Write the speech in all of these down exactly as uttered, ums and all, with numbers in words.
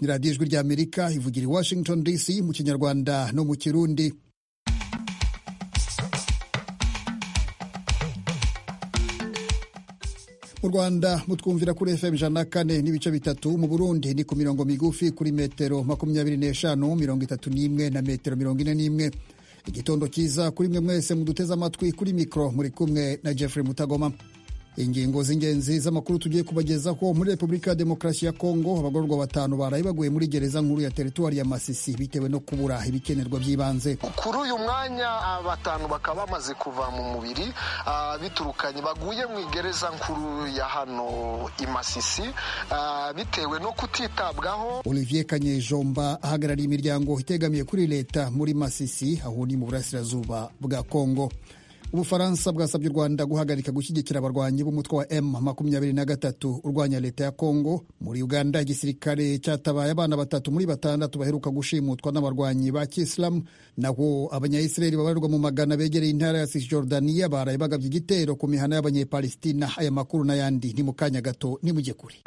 radiyo ijwi ry'Amerika ivugira i Washington D C mu kinyarwanda no mu kirundi. Mu Rwanda mutwumvira kuri F M ijana na kane n'ibice bitatu, mu Burundi ni ku mirongo migufi kuri metero makumyabiri n'eshanu, mirongo itatu n'imwe na metero mirongo ine n'imwe. Igitondo cyiza kuri mwe mwese muduteze amatwi. Kuri mikro muri kumwe na Jeffrey Mutagoma. Ingingo z'ingenzi z'amakuru tugiye kubagezaho: muri Repubulika ya Demokarasi ya Kongo abagororwa batanu baraye baguye muri gereza nkuru ya teritwari ya Masisi bitewe no kubura ibikenerwa by'ibanze. Kuri uyu mwanya batanu bakaba bamaze kuva mu mubiri uh, biturukanye baguye mu gereza nkuru ya hano i Masisi uh, bitewe no kutitabwaho. Olivier Kanyejomba ahagarariye imiryango itegamiye kuri leta muri Masisi aho ni mu burasirazuba bwa Kongo. Ubufaransa bwasabye u Rwanda guhagarika gushyigikira abarwanyi b'umutwe wa M makumyabiri na gatatu urwanya leta ya Kongo. Muri Uganda igisirikare cyatabaye abana batatu muri batandatu baheruka gushimutwa n'abarwanyi ba Kisilamu, naho abanyayisiraheli babarirwa mu magana begereye intara ya Cisjordania baraye bagabye igitero ku mihana y'abanyepalestina. Aya makuru n'ayandi ni mu kanya gato, nimujye kure.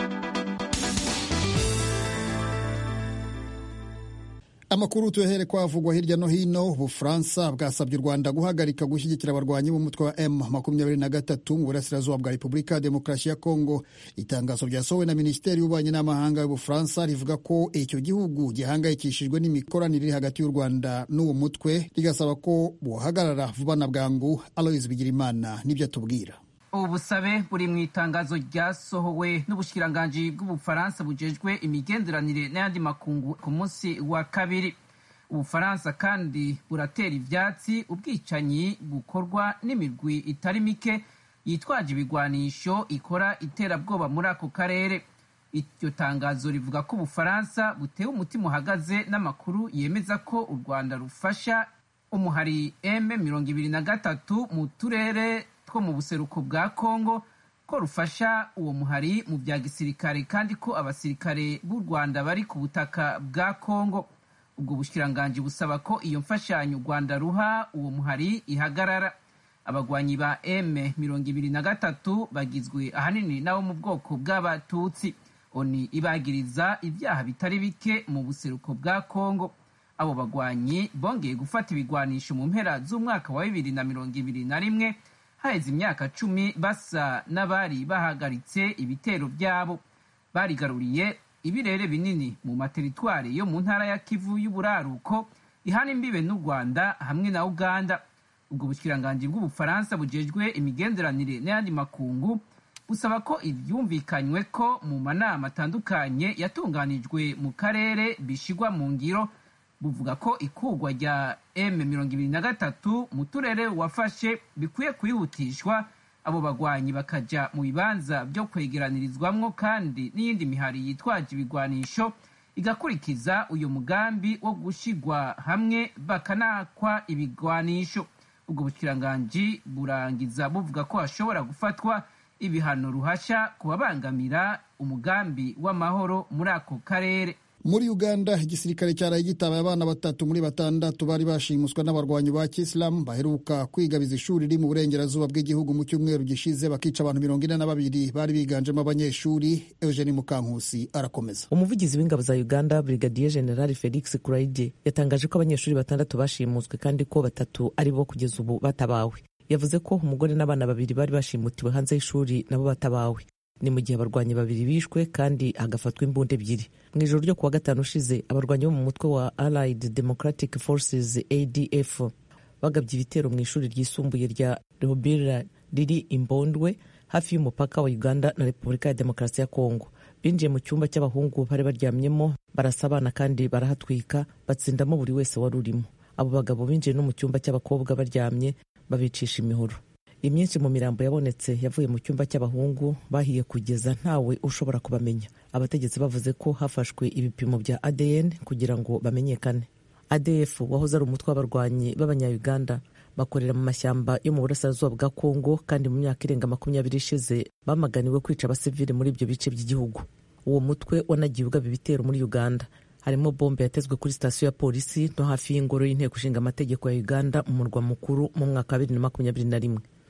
Amakuru tuyahere kwavugwa hirya no hino. Ubufaransa bwasabye u Rwanda guhagarika gushyigikira abarwanyi b'umutwe wa M makumyabiri na gatatu mu burasirazuba bwa Repubulika ya Demokarasi ya Kongo. Itangazo ryasohowe na Minisiteri y'Ububanyi n'Amahanga y'Ubufaransa rivuga ko icyo gihugu gihangayikishijwe n'imikoranire iri hagati y'u Rwanda n'uwo mutwe, rigasaba ko buhagarara vuba na bwangu. Aloys Bigirimana nibyo atubwira. Ubusabe buri mu itangazo ryasohowe n'ubushikiranganji bw'Ubufaransa bujejwe imigenderanire n'ayandi makungu ku munsi wa kabiri. Ubufaransa kandi buratera ivyatsi ubwicanyi bukorwa n'imirwi itari mike yitwaje ibigwanisho ikora iterabwoba muri ako karere. Iryo tangazo rivuga ko Ubufaransa butewe umutima uhagaze n'amakuru yemeza ko u Rwanda rufasha umuhari M mirongo ibiri na gatatu mu turere two mu buseruko bwa Kongo, ko rufasha uwo muhari mu bya gisirikare kandi ko abasirikare b'u Rwanda bari ku butaka bwa Kongo. Ubwo bushikiranganji busaba ko iyo mfashanyo u Rwanda ruha uwo muhari ihagarara. Abagwanyi ba M mirongo ibiri na gatatu bagizwe ahanini nabo mu bwoko bw'Abatutsi. Oni ibagiriza ibyaha bitari bike mu buseruko bwa Kongo. Abo bagwanyi bongeye gufata ibigwanisho mu mpera z'umwaka wa bibiri na mirongo ibiri na rimwe, haheze imyaka cumi basa n'abari bahagaritse ibitero byabo. Barigaruriye ibirere binini mu materitwari yo mu ntara ya Kivu y'Uburaruko ihana imbibe n'u Rwanda hamwe na Uganda. Ubwo bushikiranganji bw'Ubufaransa bujejwe imigenderanire n'ayandi makungu busaba ko ivyumvikanywe ko mu manama atandukanye yatunganijwe mu karere bishigwa mu ngiro. Buvuga ko ikugwa rya M mirongo ibiri na gatatu mu turere wafashe bikwiye kwihutishwa, abo bagwanyi bakaja mu bibanza byo kwegeranirizwamwo kandi n'iyindi mihari yitwaje ibigwanisho igakurikiza uyo mugambi wo gushigwa hamwe bakanakwa ibigwanisho. Ubwo bushikiranganji burangiza buvuga ko hashobora gufatwa ibihano ruhasha kubabangamira umugambi w'amahoro muri ako karere. Muri Uganda igisirikare cyaraye gitabaye abana batatu muri batandatu bari bashimuswa n'abarwanyi ba Kisilamu baheruka kwigabiza ishuri riri mu burengerazuba bw'igihugu mu cyumweru gishize, bakica abantu mirongo ine na babiri bari biganjemo abanyeshuri. Eugene Mukankusi arakomeza. Umuvugizi w'ingabo za Uganda Brigadier General Felix Kuraije yatangaje ko abanyeshuri batandatu bashimuswe kandi ko batatu ari bo kugeza ubu batabawe. Yavuze ko umugore n'abana babiri bari bashimutiwe hanze y'ishuri nabo batabawe. Ni mu gihe abarwanyi babiri bishwe kandi hagafatwa imbunda ebyiri. Mu ijoro ryo kuwa gatanu ushize abarwanyi bo mu mutwe wa Allied Democratic Forces A D F bagabye ibitero mu ishuri ryisumbuye rya Rehobira riri Imbondwe hafi y'umupaka wa Uganda na Repubulika ya Demokarasi ya Kongo. Binjiye mu cyumba cy'abahungu bari baryamyemo barasa abana kandi barahatwika, batsindamo buri wese wari urimo. Abo bagabo binjiye no mu cyumba cy'abakobwa baryamye babicisha imihoro. Imyinshi mu mirambo yabonetse yavuye mu cyumba cy'abahungu bahiye kugeza ntawe ushobora kubamenya. Abategetsi bavuze ko hafashwe ibipimo bya A D N kugira ngo bamenyekane. A D F wahoze ari umutwe w'abarwanyi b'abanya-Uganda bakorera mu mashyamba yo mu burasirazuba bwa Kongo kandi mu myaka irenga makumyabiri ishize bamaganiwe kwica abasivili muri ibyo bice by'igihugu. Uwo mutwe wanagiye ugaba ibitero muri Uganda, harimo bombe yatezwe kuri sitasiyo ya polisi no hafi y'ingoro y'inteko ishinga amategeko ya Uganda mu murwa mukuru mu mwaka wa bibiri na makumyabiri na rimwe.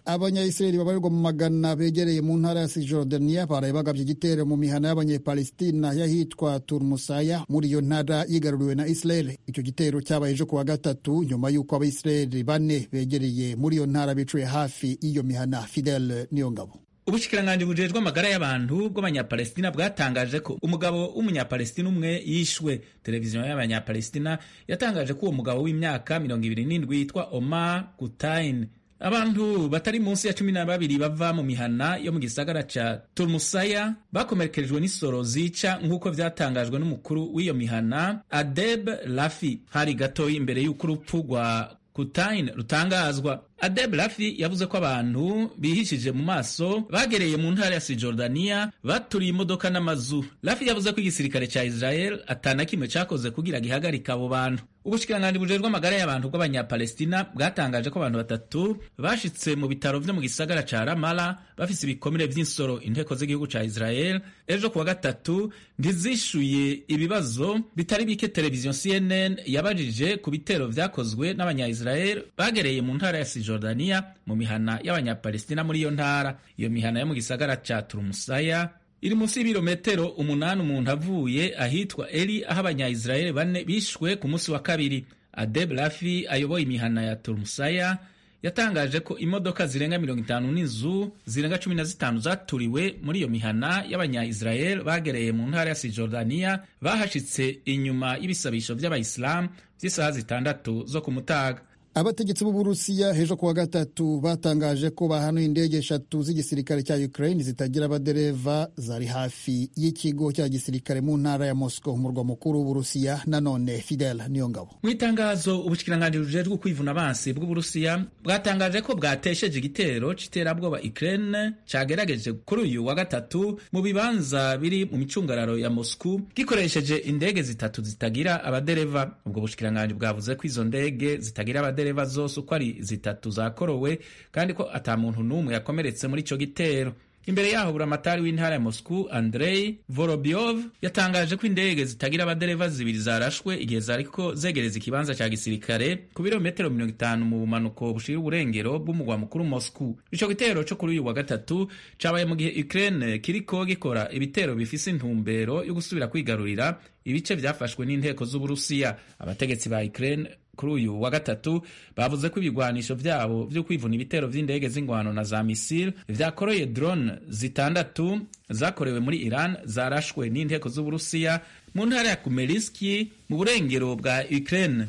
abanyayisiraheli babarirwa mu magana begereye mu ntara ya Cisjordania baraye bagabye igitero mu mihana y'abanyepalestina y'ahitwa Turmusaya muri iyo ntara yigaruriwe na Israel. Icyo gitero cyabaye ejo kuwa gatatu nyuma y'uko abayisiraheli bane begereye muri iyo ntara bicuye hafi y'iyo mihana. Fidel Niyongabo. Ubushikiranganji bujejwe amagara y'abantu bw'abanyapalestina bwatangaje ko umugabo w'umunyapalestina umwe yishwe. Televiziyo y'abanyapalestina yatangaje ko uwo mugabo w'imyaka mirongo ibiri n'indwi yitwa Omar Gutain. Abantu batari munsi ya cumi na babiri bava mu mihana yo mu gisagara ca Turmusaya bakomerekerejwe n'isoro zica nk'uko vyatangajwe n'umukuru w'iyo mihana Adeb Lafi hari gatoyi imbere y'uko urupfu rwa Gutain rutangazwa. Adeb Lafi yavuze ko abantu bihishije mu maso bagereye mu ntara ya Cisjordania baturiye imodoka n'amazu. Lafi yavuze ko igisirikare ca Israel atana kimwe cakoze kugira gihagarika abo bantu. Ubushikiranganji bujejwe amagara y'abantu bw'abanyapalestina bwatangaje ko abantu batatu bashitse mu bitaro vyo mu gisagara ca Ramallah bafise ibikomere vy'insoro. Inteko z'igihugu ca Israel ejo kuwa gatatu ntizishuye ibibazo bitari bike. Televiziyo C N N yabajije ku bitero vyakozwe n'abanya-Israel bagereye mu ntara ya Cisjordania mu mihana y'abanyapalestina muri iyo ntara. Iyo mihana yo mu gisagara ca Turmusaya iri munsi y'ibirometero umunani umuntu avuye ahitwa Eli, aho abanya-Israel bane bishwe ku munsi wa kabiri. Adeb Lafi ayoboye imihana ya Turmusaya yatangaje ko imodoka zirenga mirongo itanu n'inzu zirenga cumi na zitanu zaturiwe muri iyo mihana y'abanya-Israel bagereye mu ntara ya Cisjordania bahashitse inyuma y'ibisabisho vy'abayisilamu vy'isaha zitandatu zo ku mutaga. Abategetsi b'Uburusiya hejo kuwa gatatu batangaje ko bahanuye indege eshatu z'igisirikare cya Ukraine zitagira abadereva zari hafi y'ikigo cya gisirikare mu ntara ya Moscow, umurwa mukuru w'Uburusiya. Nanone Fidel Niyongabo. Mu itangazo ubushikiranganji bujejwe kwivuna abansi bw'Uburusiya bwatangaje ko bwatesheje igitero c'iterabwoba Ukraine cagerageje kuri uyu wa gatatu mu bibanza biri mu micungararo ya Moscow gikoresheje indege zitatu zitagira abadereva. Ubwo bushikiranganji bwavuze ko izo ndege zitagira abadereva Dereva zose uko ari zitatu zakorowe kandi ko ata muntu n'umwe yakomeretse muri ico gitero. Imbere yaho buramatari w'intara ya Moscow Andrei Vorobyov yatangaje ko indege zitagira abadereva zibiri zarashwe igihe zariko zegereza ikibanza ca gisirikare ku birometero mirongo itanu mu bumanuko bushira uburengero bw'umugwa mukuru Moscow. Ico gitero co kuri uyu wa gatatu cabaye mu gihe Ukraine kiriko gikora ibitero bifise intumbero yo gusubira kwigarurira ibice vyafashwe n'inteko z'Uburusiya. Abategetsi ba Ukraine kuri uyu wa gatatu bavuze ko ibigwanisho vyabo vyo kwivuna ibitero vy'indege z'ingwano na za misile vyakoroye drone zitandatu zakorewe muri Iran zarashwe n'inteko z'Uburusiya mu ntara ya Kumeliski mu burengero bwa Ukraine.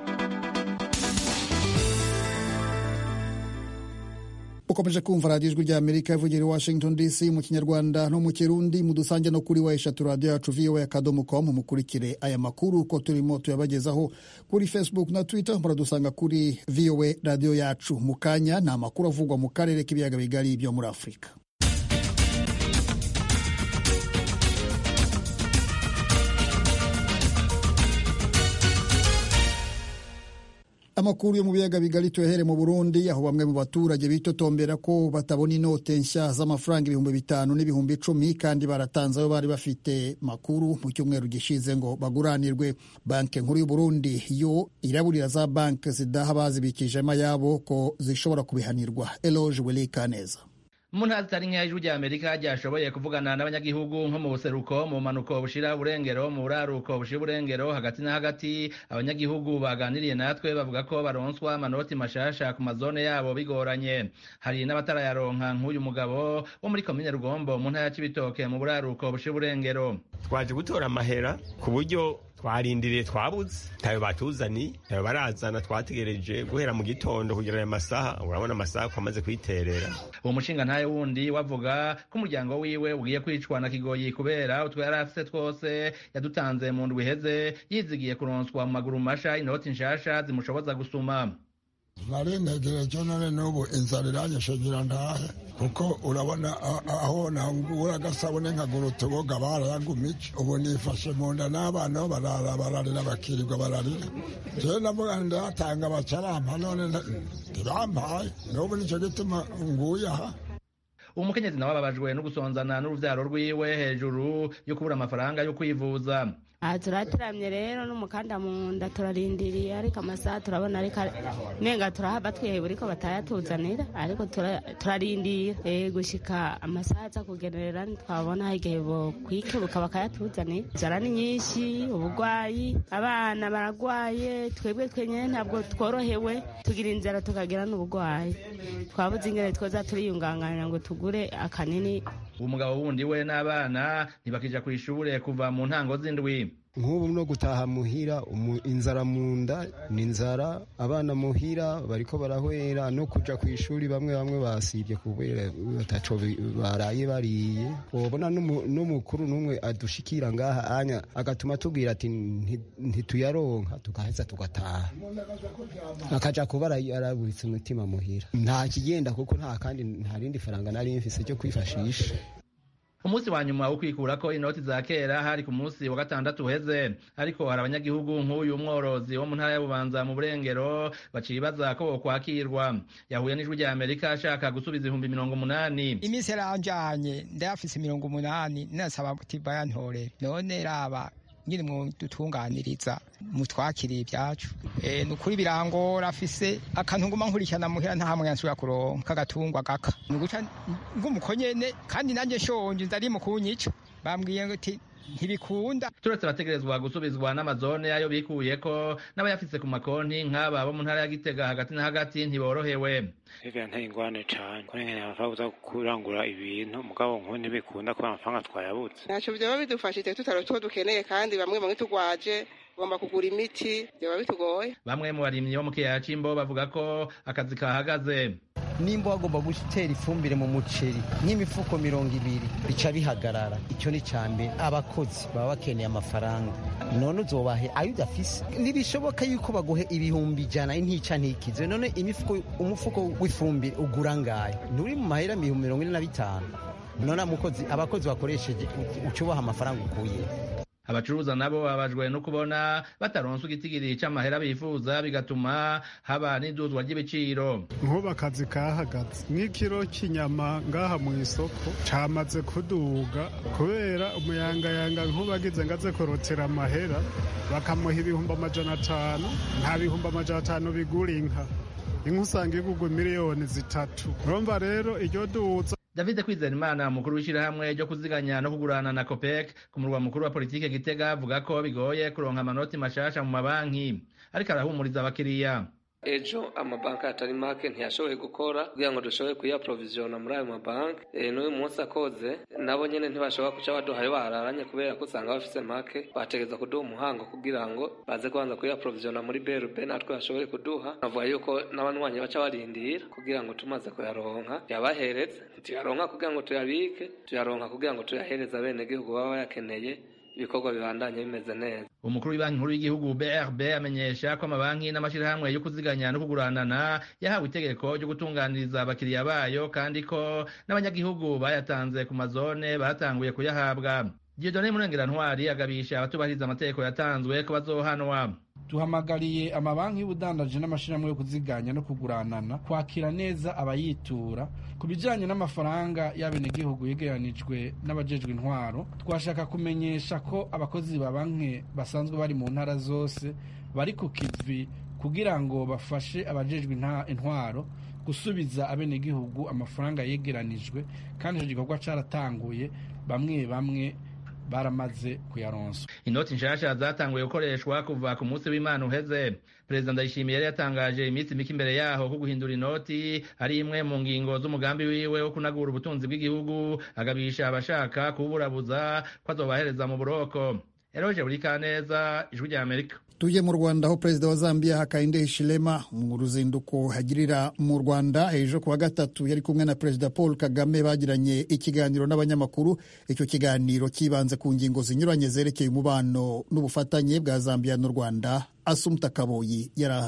Ukomeje kumva radiyo ijwi rya Amerika ivugira i Washington D C mu kinyarwanda no mu kirundi. Mudusange no kuri wa eshatu radiyo yacu V O A akadomo com. Mukurikire aya makuru ko turimo tuyabagezaho kuri Facebook na Twitter. Muradusanga kuri V O A radiyo yacu. Mu kanya ni amakuru avugwa mu karere k'ibiyaga bigari byo muri Afurika. Amakuru yo mu biyaga bigari tuyahere mu Burundi, aho bamwe mu baturage bitotombera ko batabona inote nshya z'amafaranga ibihumbi bitanu n'ibihumbi icumi kandi baratanze ayo bari bafite makuru mu cyumweru gishize ngo baguranirwe. Banki nkuru y'u Burundi yo iraburira za banki zidaha bazibikije amayabo ko zishobora kubihanirwa. Eloge Welikaneza. Mu ntara zitari nke y'ijwi rya Amerika ryashoboye kuvugana n'abanyagihugu nko mu buseruko, mu manuko bushira burengero, mu buraruko bushira burengero, hagati na hagati. Abanyagihugu baganiriye natwe bavuga ko baronswa amanoti mashasha ku mazone yabo bigoranye. Hari n'abatarayaronka nk'uyu mugabo wo muri komine Rugombo mu ntara ya Cibitoke mu buraruko bushira burengero. Twaje gutora amahera ku buryo twarindiriye twabuze, tayo batuzani, tayo barazana, twategereje guhera mu gitondo kugira aya masaha. Urabona amasaha ko amaze kwiterera. Uwo mushinga ntaye wundi wavuga ko umuryango wiwe ugiye kwicwa na kigoyi kubera utwo yari afise twose yadutanze mu ndwi iheze, yizigiye kuronswa mu maguru masha inoti nshasha zimushoboza gusuma. Narengereje none n'ubu inzara iranyeshegira ndahe kuko urabona aho nangura agasabune nkagura utuboga barayagumije. Ubu nifashe mu nda n'abana barara bararira bakirirwa bararira. Je navuga ndatanga bacarampa none ntibampaye, n'ubu nico gituma nguye aha. Umukenyezi nawe ababajwe no gusonzana n'uruvyaro rwiwe hejuru yo kubura amafaranga yo kwivuza. aha turateramye rero n'umukanda mu nda turarindiriye ariko amasaha turabona ariko nenga turahava twiheba ariko batayatuzanira ariko turarindira gushika amasaha aza kugenerera twabona igihe bo kwikebuka bakayatuzanira. Inzara ni nyinshi, ubugwayi, abana baragwaye, twebwe twenyene ntabwo tworohewe, tugira inzara tukagira n'ubugwayi, twabuze ingene twoza turiyunganganira ngo tugure akanini. Umugabo wundi we n'abana ntibakija kw'ishure kuva mu ntango z'indwi. Nk'ubu no gutaha muhira inzara mu nda ni inzara, abana muhira bariko barahwera no kuja kw'ishuri, bamwe bamwe basivye kubera bataco baraye bariye. Ubona n'umukuru n'umwe adushikira ngaha anya agatuma tubwira ati ntituyaronka tukaheza tugataha, akaja kuba araburitse umutima muhira. Nta kigenda kuko nta kandi nta rindi faranga nari mfise cyo kwifashisha. Umunsi wa nyuma wo kwikurako inoti za kera hari ku munsi wa gatandatu uheze, ariko hari abanyagihugu nk'uyu mworozi wo mu ntara ya Bubanza mu Burengero bacibaza ko bokwakirwa. Yahuye n'ijwi rya Amerika ashaka gusubiza ibihumbi mirongo umunani. Iminsi yaranjanye ndayafise mirongo umunani, nasaba kuti bayantore. None raba ngiri mu dutunganiriza mutwakiriye ibyacu. Eh nukuri birangora, afise akantu nguma nkurikirana muhira nta hamwe yansubira kuronka gatungwa gaka. Nuguca ngumukonyene kandi nanje shonje ndari mu kunyica. Bambwiye ngo ati ntibikunda. Turetse bategerezwa gusubizwa n'amazone ayo bikuyeko n'abayafise ku makonti nk'aba bo mu ntara ya Gitega hagati na hagati ntiborohewe. Ega nta ingwane cyane ko ngene amafaranga kurangura ibintu mugabo nko ntibikunda ko amafaranga twayabutse. Naco byo bidufashije tutaro two dukeneye kandi bamwe bamwe tugwaje ugomba kugura imiti byo bitugoye. Bamwe mu barimyi bo mu kiyaya c'Imbo bavuga ko akazi kahagaze. Nimba wagomba gutera ifumbire mu muceri nk'imifuko mirongo ibiri bica bihagarara. Icyo ni cyambe abakozi baba bakeneye amafaranga, none uzobahe ayo udafise. Ntibishoboka yuko baguhe ibihumbi ijana intica ntikize. None imifuko umufuko w'ifumbire ugura ngayo nturi mu mahera mirongo ine na bitanu. None amukozi abakozi bakoresheje ucubaha amafaranga ukuye. Abacuruza nabo babajwe no kubona bataronse igitigiri c'amahera bifuza, bigatuma haba n'iduzwa ry'ibiciro. Nkuba akazi kahagaze nk'ikiro cy'inyama ngaha mu isoko camaze kuduga kubera umuyangayanga nkubagize ngaze korotera amahera bakamuha ibihumbi amajana atanu, nta bihumbi amajana atanu bigura inka. Inka usanga igugwa miliyoni zitatu. Urumva rero iryo duza. David Kwizerimana, mukuru w'ishirahamwe ryo kuziganya no kugurana na Copec ku murwa mukuru wa politike Gitega, avuga ko bigoye kuronka amanoti mashasha mu mabanki, ariko arahumuriza abakiriya. Ejo amabanki atari make ntiyashoboye gukora kugira ngo dushobore kuyaprovisiona muri ayo mabanki. E, n'uyu munsi akoze nabo nyene ntibashobora kuca baduhaye bararanye kubera ko usanga bafise make, bategeza kuduha umuhango kugira ngo baze kubanza kuyaprovisiona muri B R B natwe bashobore kuduha. Navuga yuko n'abanywanyi baca barindira kugira ngo tumaze kuyaronka yabahereze, tuyaronka kugira ngo tuyabike, tuyaronka kugira ngo tuyahereza bene gihugu baba bayakeneye, ibikorwa bibandanye bimeze neza. Umukuru w'Ibanki Nkuru y'Igihugu B R B amenyesha ko amabanki n'amashirahamwe yo kuziganya no kuguranana yahawe itegeko ryo gutunganiriza abakiriya bayo, kandi ko n'abanyagihugu bayatanze ku mazone batanguye kuyahabwa. Dieudonné Murengerantwari agabisha abatubahiriza amategeko yatanzwe ko bazohanwa. Duhamagariye amabanki y'ubudandaje n'amashirahamwe yo kuziganya no kuguranana kwakira neza abayitura ku bijanye n'amafaranga y'abenegihugu yegeranijwe n'abajejwe intwaro. Twashaka kumenyesha ko abakozi ba banki basanzwe bari mu ntara zose bari ku kivi kugira ngo bafashe abajejwe intwaro gusubiza abenegihugu amafaranga yegeranijwe, kandi ico gikorwa caratanguye, bamwe bamwe baramaze kuyaronsa. Inoti nshasha zatanguye gukoreshwa kuva ku munsi w'Imana uheze. Perezida Ndayishimiye yari yatangaje iminsi mike imbere yaho ko guhindura inoti ari imwe mu ngingo z'umugambi wiwe wo kunagura ubutunzi bw'igihugu, agabisha abashaka kuburabuza ko azobahereza mu buroko. Eroje Burikaneza, Ijwi rya Amerika. Tuje mu Rwanda aho Perezida wa Zambia Hakainde Hichilema mu ruzinduko hagirira mu Rwanda ejo kuwa gatatu yari kumwe na Perezida Paul Kagame bagiranye ikiganiro n'abanyamakuru. Icyo kiganiro kibanze ku ngingo zinyuranye zerekeye umubano n'ubufatanye bwa Zambia n'u Rwanda. Assumpta Kaboyi yarahari.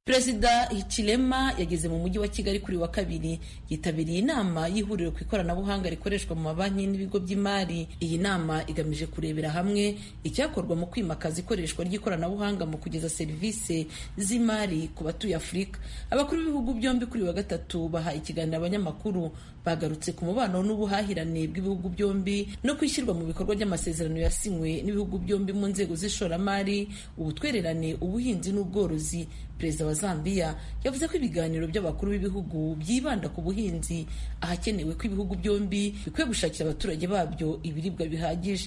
Perezida Hichilema yageze mu mujyi wa Kigali kuri wa kabiri yitabiriye inama y'ihuriro ku ikoranabuhanga rikoreshwa mu mabanki n'ibigo by'imari. Iyi nama igamije kurebera hamwe icyakorwa mu kwimakaza ikoreshwa ry'ikoranabuhanga mu kugeza serivisi z'imari ku batuye Afurika. Abakuru b'ibihugu byombi kuri wa gatatu baha ikiganiro abanyamakuru, bagarutse ku mubano n'ubuhahirane bw'ibihugu byombi no kwishyirwa mu bikorwa by'amasezerano yasinywe n'ibihugu byombi mu nzego z'ishoramari, ubutwererane, ubuhinzi n'ubworozi. Perezida wa Zambia yavuze ko ibiganiro by'abakuru b'ibihugu byibanda ku buhinzi, ahakenewe ko ibihugu byombi bikwiye gushakira abaturage babyo ibiribwa bihagije.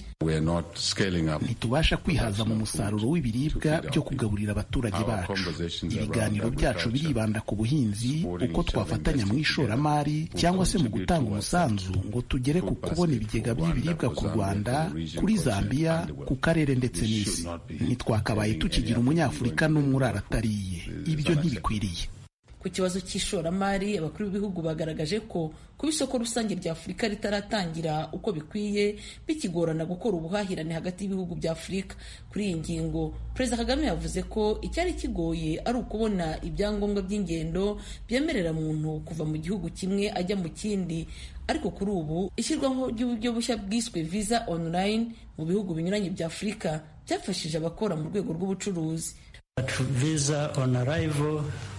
Ntitubasha kwihaza mu musaruro w'ibiribwa byo kugaburira abaturage bacu. Ibiganiro byacu biribanda ku buhinzi, uko twafatanya mu ishoramari cyangwa se mu gutanga umusanzu ngo tugere ku kubona ibigega by'ibiribwa ku Rwanda, kuri Zambia, ku karere ndetse n'isi. Ntitwakabaye tukigira umunyafurika n'umwe urara atariye. Ibyo ntibikwiriye. Ku kibazo cy'ishoramari, abakuru b'ibihugu bagaragaje ko kuba isoko rusange rya Afurika ritaratangira uko bikwiye bikigorana gukora ubuhahirane hagati y'ibihugu bya Afurika. Kuri iyi ngingo, Perezida Kagame yavuze ko icyari kigoye ari ukubona ibyangombwa by'ingendo byemerera muntu kuva mu gihugu kimwe ajya mu kindi, ariko kuri ubu ishyirwaho ry'uburyo bushya bwiswe visa online mu bihugu binyuranye bya Afurika byafashije abakora mu rwego rw'ubucuruzi. But visa on arrival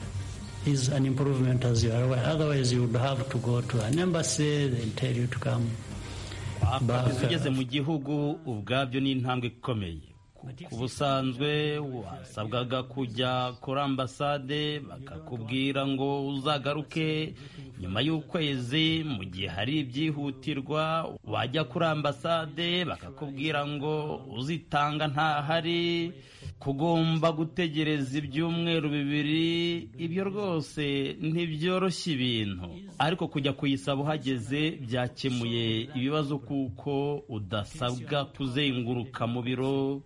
is an improvement, as you are aware. Otherwise you would have to go to an embassy, they tell you to come back. Ugeze mu gihugu ubwabyo ni intambwe ikomeye. Ku busanzwe wasabwaga kujya kuri ambasade bakakubwira ngo uzagaruke nyuma y'ukwezi, mu gihe hari ibyihutirwa wajya kuri ambasade bakakubwira ngo uzitanga ntahari, kugomba gutegereza ibyumweru bibiri. Ibyo rwose ntibyoroshye ibintu, ariko kujya kuyisaba uhageze byakemuye ibibazo kuko udasabwa kuzenguruka mu biro.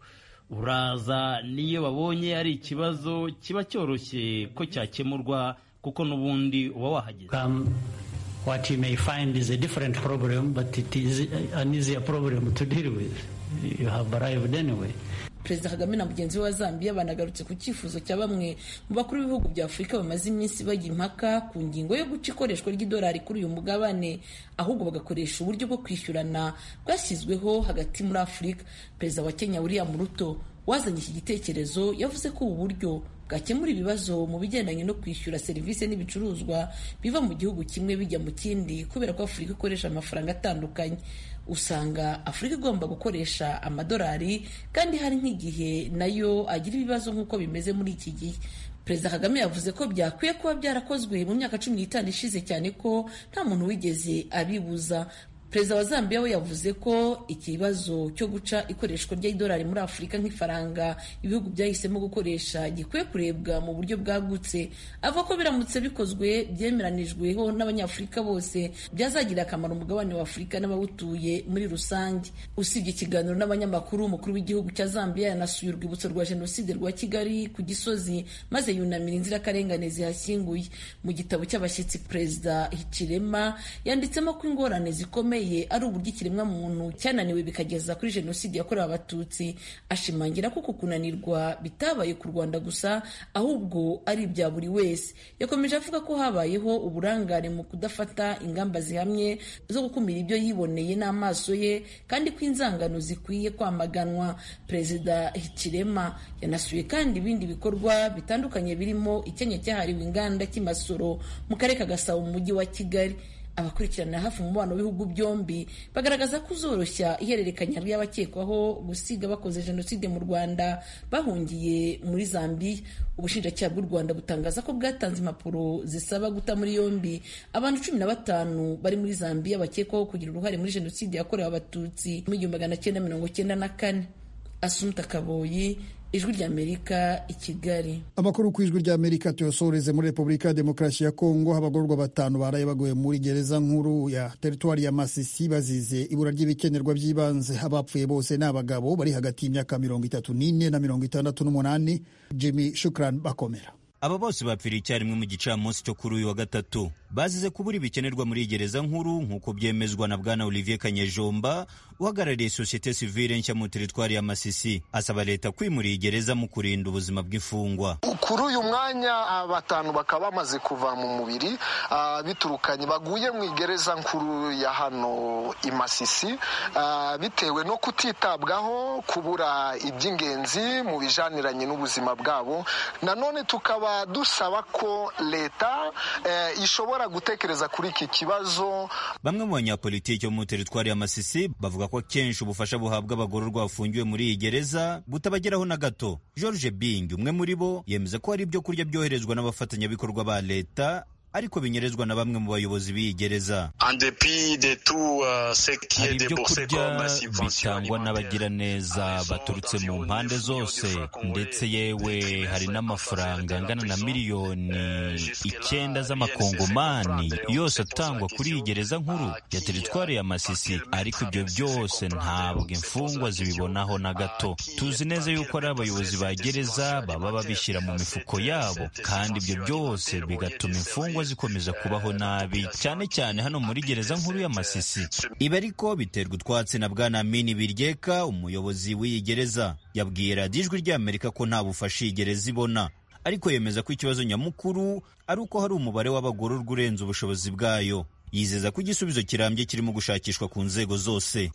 Uraza niyo babonye ari ikibazo kiba cyoroshye ko cyakemurwa kuko n'ubundi uba wahageze. Um, what you may find is a different problem, but it is an easier problem to deal with. You have arrived anyway. Perezida Kagame na mugenzi we wa Zambia banagarutse ku cyifuzo cya bamwe mu bakuru b'ibihugu bya Afurika bamaze iminsi bajya impaka ku ngingo yo guca ikoreshwa ry'idolari kuri uyu mugabane, ahubwo bagakoresha uburyo bwo kwishyurana bwashyizweho hagati muri Afurika. Perezida wa Kenya William Ruto wazanye iki gitekerezo yavuze ko ubu buryo bwakemura ibibazo mu bigendanye no kwishyura serivisi n'ibicuruzwa biva mu gihugu kimwe bijya mu kindi, kubera ko Afurika ikoresha amafaranga atandukanye. Usanga Afurika igomba gukoresha amadolari kandi hari nk'igihe nayo agira ibibazo nk'uko bimeze muri iki gihe. Perezida Kagame yavuze ko byakwiye kuba byarakozwe mu myaka cumi n'itanu ishize, cyane ko nta muntu wigeze abibuza. Perezida wa Zambia we yavuze ko ikibazo cyo guca ikoreshwa ry'idolari muri Afurika nk'ifaranga ibihugu byahisemo gukoresha gikwiye kurebwa mu buryo bwagutse. Avuga ko biramutse bikozwe byemeranijweho n'abanyafurika bose byazagira akamaro umugabane wa Afurika n'abawutuye muri rusange. Usibye ikiganiro n'abanyamakuru, umukuru w'igihugu cya Zambia yanasuye urwibutso rwa Jenoside rwa Kigali ku Gisozi maze yunamira inzirakarengane zihashyinguye. Mu gitabo cy'abashyitsi, Perezida Hichilema yanditsemo ko ingorane zikomeye ari uburyo ikiremwa muntu cyananiwe bikageza kuri Jenoside yakorewe Abatutsi. Ashimangira ko kunanirwa bitabaye ku Rwanda gusa, ahubwo ari ibya buri wese. Yakomeje avuga ko habayeho uburangare mu kudafata ingamba zihamye zo gukumira ibyo yiboneye n'amaso ye, kandi ko inzangano zikwiye kwamaganwa. Perezida Hichilema yanasuye kandi ibindi bikorwa bitandukanye birimo icyanya cyahariwe inganda cy'Imasoro mu karere ka Gasabo mu mujyi wa Kigali. Abakurikirana hafi umubano w'ibihugu byombi bagaragaza ko uzoroshya ihererekanya ry'abakekwaho gusiga bakoze Jenoside mu Rwanda bahungiye muri Zambia. Ubushinjacyaha bw'u Rwanda butangaza ko bwatanze impapuro zisaba guta muri yombi abantu cumi na batanu bari muri Zambia bakekwaho kugira uruhare muri Jenoside yakorewe Abatutsi mu igihumbi magana cyenda mirongo cyenda na kane. Asumta Kaboyi, Ijwi ry'Amerika, i Kigali. Amakuru ku Ijwi ry'Amerika tuyosoreze muri Repubulika ya Demokarasi ya Kongo. Abagororwa batanu baraye baguye muri gereza nkuru ya teritwari ya Masisi bazize ibura ry'ibikenerwa by'ibanze. Abapfuye bose ni abagabo bari hagati y'imyaka mirongo itatu n'ine na mirongo itandatu n'umunani. Jimmy Shukran Bakomera. Aba bose bapfiriye icyarimwe mu gicamunsi cyo kuri uyu wa gatatu. Bazize kubura ibikenerwa muri gereza nkuru nk'uko byemezwa na Bwana Olivier Kanyejomba uhagarariye sosiyete sivile nshya mu teritwari ya Masisi. Asaba leta kwimura iyi gereza mu kurinda ubuzima bw'imfungwa. kuri uyu mwanya batanu bakaba bamaze kuva mu mubiri biturukanye baguye mu igereza nkuru ya hano i Masisi bitewe no kutitabwaho, kubura iby'ingenzi mu bijaniranye n'ubuzima bwabo. Nanone tukaba dusaba ko leta ishobora gutekereza kuri iki kibazo. Bamwe mu banyapolitiki bo mu teritwari ya Masisi bavuga ko kenshi ubufasha buhabwa abagororwa bafungiwe muri iyi gereza butabageraho na gato. George Bing, umwe muri bo, yemeza ko hari ibyo kurya byoherezwa n'abafatanyabikorwa ba leta ariko binyerezwa na bamwe mu bayobozi b'iyi gereza. Hari ibyo kurya bitangwa n'abagiraneza baturutse mu mpande zose, ndetse yewe hari n'amafaranga angana na miliyoni icyenda z'amakongomani yose atangwa kuri iyi gereza nkuru ya teritwari ya Masisi, ariko ibyo byose ntabwo imfungwa zibibonaho na gato. Tuzi neza yuko ari abayobozi ba gereza baba babishyira mu mifuko yabo, kandi ibyo byose bigatuma imfungwa zikomeza kubaho nabi, cyane cyane hano muri gereza nkuru ya Masisi. Ibi ariko biterwa utwatsi na Bwana Mini Biryeka, umuyobozi w'iyi gereza. Yabwiye radiyo Ijwi ry'Amerika ko nta bufasha iyi gereza ibona, ariko yemeza ko ikibazo nyamukuru ari uko hari umubare w'abagororwa urenze ubushobozi bwayo. Yizeza ko igisubizo kirambye kirimo gushakishwa ku nzego zose.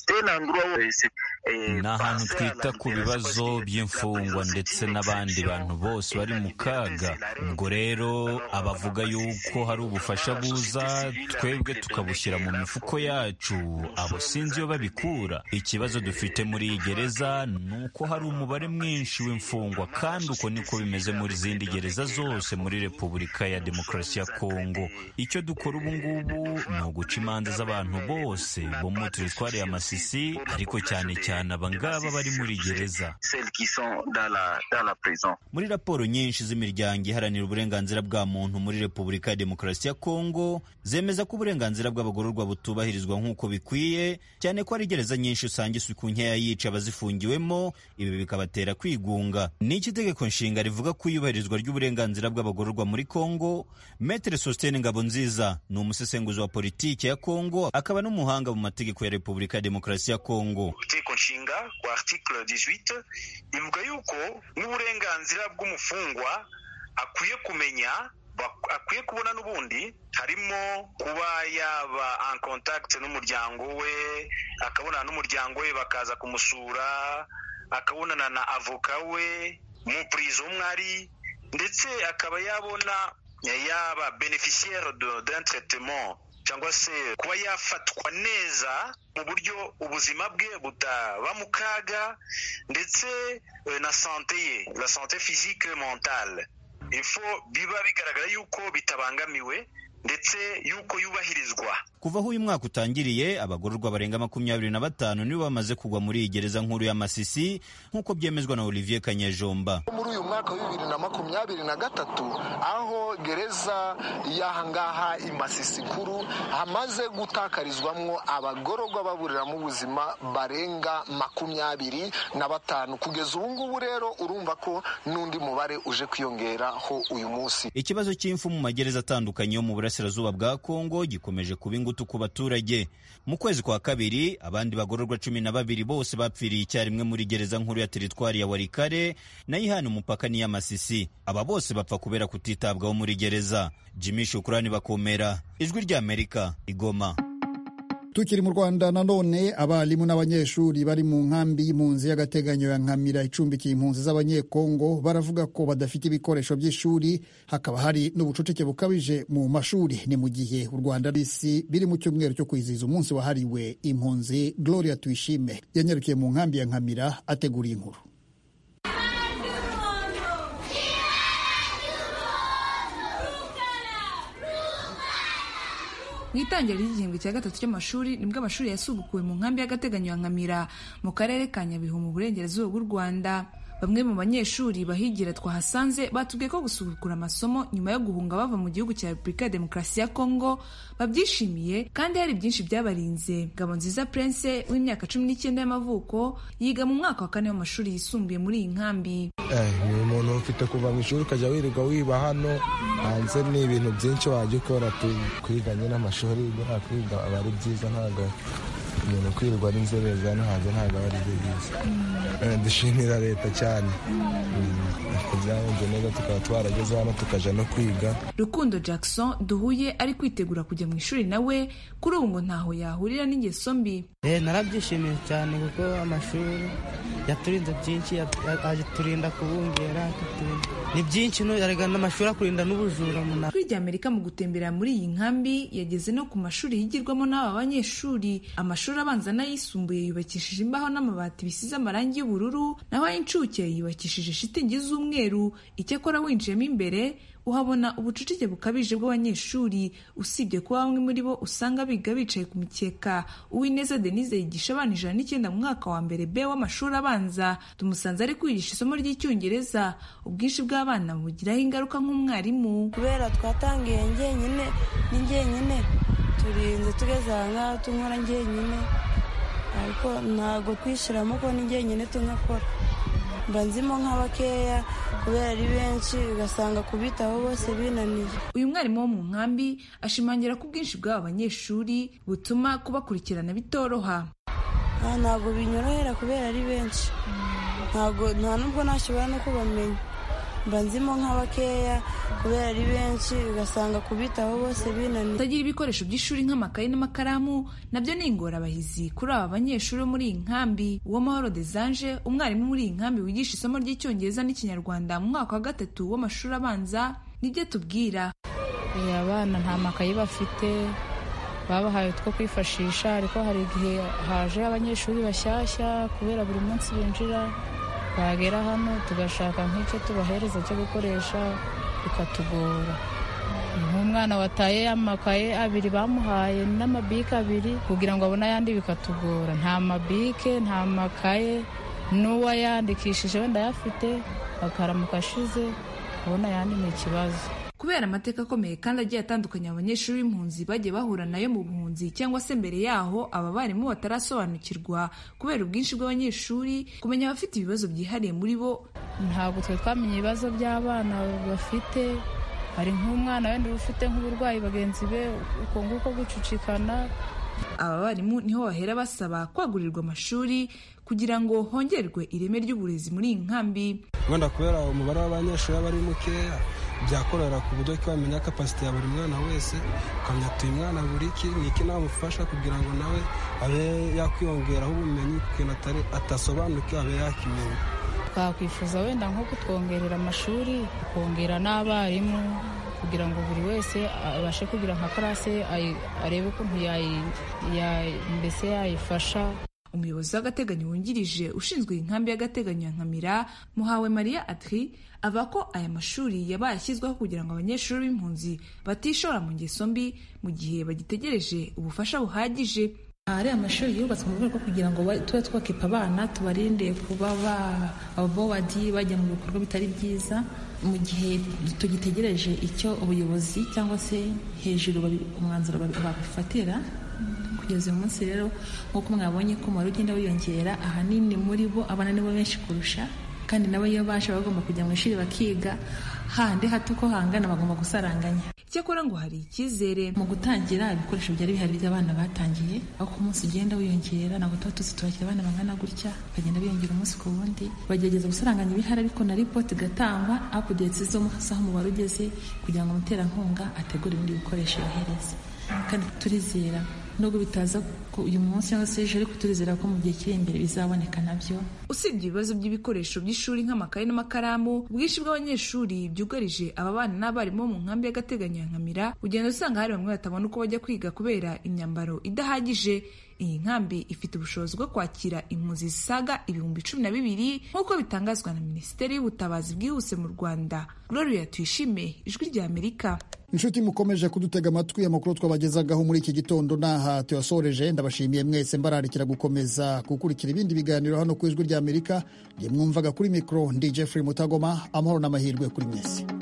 Ni ahantu twita ku bibazo by'imfungwa ndetse n'abandi bantu bose bari mu kaga. Ubwo rero abavuga yuko hari ubufasha buza, twebwe tukabushyira mu mifuko yacu, abo sinzi iyo babikura. Ikibazo dufite muri iyi gereza ni uko hari umubare mwinshi w'imfungwa, kandi uko niko bimeze muri zindi gereza zose muri Repubulika ya Demokarasi ya Kongo. Icyo dukora ubu ngubu ni uguca imanza z'abantu bose bo mu teritwari ya Masisi, ariko cyane cyane abangaba bari muri gereza. Muri raporo nyinshi z'imiryango iharanira uburenganzira bwa muntu muri Repubulika ya Demokarasi ya Kongo zemeza ko uburenganzira bw'abagororwa butubahirizwa nk'uko bikwiye, cyane ko ari gereza nyinshi usanga isuku nkeya yica abazifungiwemo, ibi bikabatera kwigunga. Ni iki itegeko nshinga rivuga ku iyubahirizwa ry'uburenganzira bw'abagororwa muri Kongo? Maître Sostene Ngabonziza ni umusesenguzi wa politiki ya Kongo, akaba n'umuhanga mu mategeko ya Repubulika ya Demokarasi ya Kongo. Itegeko nshinga kwa article dix-huit ivuga yuko n'uburenganzira bw'umufungwa akwiye kumenya, akwiye kubona n'ubundi, harimo kuba yaba en contact n'umuryango we, akabonana n'umuryango we bakaza kumusura, akabonana na avoka we mu prison mwari, ndetse akaba yabona yaba beneficiaire d'un traitement, cyangwa se kuba yafatwa neza mu buryo ubuzima bwe butaba mu kaga, ndetse na sante ye, la sante physique mentale, ifo biba bigaragara yuko bitabangamiwe ndetse yuko yubahirizwa. Kuva aho uyu mwaka utangiriye, abagororwa barenga makumyabiri na batanu nibo bamaze kugwa muri iyi gereza nkuru ya Masisi, nk'uko byemezwa na Olivier Kanyejomba. Muri uyu mwaka wa bibiri na makumyabiri na gatatu, aho gereza y'ahangaha i Masisi nkuru hamaze gutakarizwamwo abagororwa baburiramo ubuzima barenga makumyabiri na batanu. Kugeza ubu ngubu rero urumva ko n'undi mubare uje kwiyongeraho uyu munsi. Ikibazo cy'imfu mu magereza atandukanye yo mu burasirazuba bwa Kongo gikomeje kuba ingutu ku baturage. Mu kwezi kwa kabiri, abandi bagororwa cumi na babiri bose bapfiriye icyarimwe muri gereza nkuru ya teritwari ya Warikare na ihana umupaka ni ya Masisi. Aba bose bapfa kubera kutitabwaho muri gereza. Jimmy Shukrani Bakomera, Ijwi ry'Amerika, Igoma. Tukiri mu Rwanda, nanone abarimu n'abanyeshuri bari mu nkambi y'impunzi y'agateganyo ya Nkamira icumbikiye impunzi z'abanyekongo baravuga ko badafite ibikoresho by'ishuri, hakaba hari n'ubucucike bukabije mu mashuri. Ni mu gihe u Rwanda n'isi biri mu cyumweru cyo kwizihiza umunsi wahariwe impunzi. Gloria Tuyishime yanyarukiye mu nkambi ya Nkamira ateguriye inkuru. Mu itangira ry'igihembwe cya gatatu cy'amashuri nibwo amashuri yasubukuwe mu nkambi y'agateganyo ya Nkamira mu karere ka Nyabihu mu burengerazuba bw'u Rwanda. Bamwe mu banyeshuri bahigira twahasanze batubwiye ko gusubukura amasomo nyuma yo guhunga bava mu gihugu cya Repubulika ya Demokarasi ya Kongo babyishimiye, kandi hari byinshi byabarinze. Ngabonziza Prince w'imyaka cumi n'icyenda y'amavuko yiga mu mwaka wa kane w'amashuri yisumbuye muri iyi nkambi. Eh, ni umuntu ufite kuva mu ishuri ukajya wirirwa wiba hano hanze, ni ibintu byinshi wajya ukora. Kwiganye n'amashuri kwiga aba ari byiza, ntabwo umuntu kwirirwa ari inzobere hano hanze ntabwo aba ari byo byiza. Dushimira leta cyane kubyahunze neza tukaba twarageze hano tukaja no kwiga. Rukundo Jackson duhuye ari kwitegura kujya mu ishuri nawe kuri ubu ngo ntaho yahurira n'ingeso mbi. Eh narabyishimiye cyane kuko amashuri yaturinze byinshi, aturinda kubungera, ni byinshi no yarega n'amashuri akurinda n'ubujura muna. Kuri rya Amerika mu gutembera muri iyi nkambi yageze no ku mashuri yigirwamo n'aba banyeshuri. Amashuri abanza n'ayisumbuye yubakishije imbaho n'amabati bisize amarangi y'ubururu, naho ay'incuke yubakishije shitingi z'umweru. Icyakora winjiyemo imbere uhabona ubucucike bukabije bw'abanyeshuri, usibye kuba bamwe muri bo usanga biga bicaye ku mikeka. Uwineza Denise yigisha abana ijana n'icyenda mu mwaka wa mbere B w'amashuri abanza. Tumusanze ari kwigisha isomo ry'icyongereza. Ubwinshi bw'abana bugiraho ingaruka nk'umwarimu. Kubera twatangiye njyenyine ni njyenyine turinze tugeze aha ngaha tunkora njyenyine, ariko ntabwo twishyiramo ko ni njyenyine tunkakora. Mba nzimo nk'abakeya kubera ari benshi ugasanga kubitaho bose binaniye. Uyu mwarimu wo mu nkambi ashimangira ko ubwinshi bw'aba banyeshuri butuma kubakurikirana bitoroha. Ntabwo binyorohera kubera ari benshi, ntabwo nta nubwo nashobora no kubamenya. Mba nzimo nk'abakeya kubera ari benshi ugasanga kubitaho bose binaniye. Kutagira ibikoresho by'ishuri nk'amakaye n'amakaramu nabyo ni ingorabahizi kuri aba banyeshuri bo muri iyi nkambi. Uwamahoro Desange, umwarimu muri iyi nkambi wigisha isomo ry'icyongereza n'ikinyarwanda mu mwaka wa gatatu w'amashuri abanza, nibyo tubwira. Abana nta makaye bafite, babahaye two kwifashisha, ariko hari igihe haje abanyeshuri bashyashya kubera buri munsi binjira, bagera hano tugashaka nk'icyo tubahereza cyo gukoresha bikatugora. Nk'umwana wataye amakaye abiri bamuhaye n'amabike abiri kugira ngo abone ayandi bikatugora. Nta mabike nta makaye, n'uwayandikishije wenda ayafite akaramuka ashize abona ayandi ni ikibazo. Kubera amateka akomeye kandi agiye atandukanye abanyeshuri b'impunzi bagiye bahura nayo mu buhunzi cyangwa se mbere yaho, aba barimu batarasobanukirwa kubera ubwinshi bw'abanyeshuri kumenya abafite ibibazo byihariye muri bo. Ntabwo twe twamenye ibibazo by'abana bafite, hari nk'umwana wenda ufite nk'uburwayi bagenzi be uko nguko gucucikana. Aba barimu niho bahera basaba kwagurirwa amashuri kugira ngo hongerwe ireme ry'uburezi muri iyi nkambi. Wenda kubera umubare w'abanyeshuri aba ari mukeya, byakorera ku buryo ko bamenya kapasite ya buri mwana wese, ukamenya atuye umwana buri iki niki namufasha kugira ngo nawe abe yakwiyongeraho ubumenyi kuko atasobanukiwe abe yakimenya. Twakwifuza wenda nko kutwongerera amashuri, kongera n'abarimu kugira ngo buri wese abashe kugira nka karase arebe ukuntu mbese yayifasha. Umuyobozi w'agateganyo wungirije ushinzwe inkambi y'agateganyo ya Nkamira, Muhawe Maria Adri, avuga ko aya mashuri yabaye ashyizweho kugira ngo abanyeshuri b'impunzi batishora mu ngeso mbi mu gihe bagitegereje ubufasha buhagije. Ari amashuri yubatswe mu rwego rwo kugira ngo tube twakipa abana, tubarinde kuba ababowadi bajya mu bikorwa bitari byiza mu gihe tugitegereje icyo ubuyobozi cyangwa se hejuru umwanzuro babifatira. Kugeza uyu munsi rero nk'uko mwabonye ko umubare ugenda wiyongera, ahanini muri bo abana nibo benshi kurusha, kandi nabo iyo baje bagomba kujya mu ishuri bakiga, handi hato ko hangana bagomba gusaranganya. Icyakora ngo hari icyizere mu gutangira ibikoresho byari bihari by'abana batangiye, aho ku munsi ugenda wiyongera, ntabwo tuba tuzi turakira abana bangana gutya, bagenda biyongera umunsi ku wundi. Bagerageza gusaranganya ibihari, ariko na ripoti igatangwa updates zo aho umubare ugeze kugira ngo umuterankunga ategure ibindi bikoresho yohereze. Kandi turizera nubwo bitaza uyu munsi cyangwa se ejo, ariko turizera ko mu gihe kiri imbere bizaboneka nabyo. Usibye ibibazo by'ibikoresho by'ishuri nk'amakaye n'amakaramu, ubwinshi bw'abanyeshuri byugarije aba bana n'abarimu bo mu nkambi y'agateganyo ya Nkamira, ugenda usanga hari bamwe batabona uko bajya kwiga kubera imyambaro idahagije. Iyi nkambi ifite ubushobozi bwo kwakira impunzi zisaga ibihumbi cumi na bibiri nk'uko bitangazwa na Minisiteri y'Ubutabazi bwihuse mu Rwanda. Gloria Tuyishime, Ijwi rya Amerika. Inshuti mukomeje kudutega amatwi, amakuru twabagezagaho muri iki gitondo naha tuyasoreje. Ndabashimiye mwese, mbararikira gukomeza gukurikira ibindi biganiro hano ku Ijwi rya Amerika. Ngiye mwumvaga kuri mikro ndi Jeffrey Mutagoma. Amahoro n'amahirwe kuri mwese.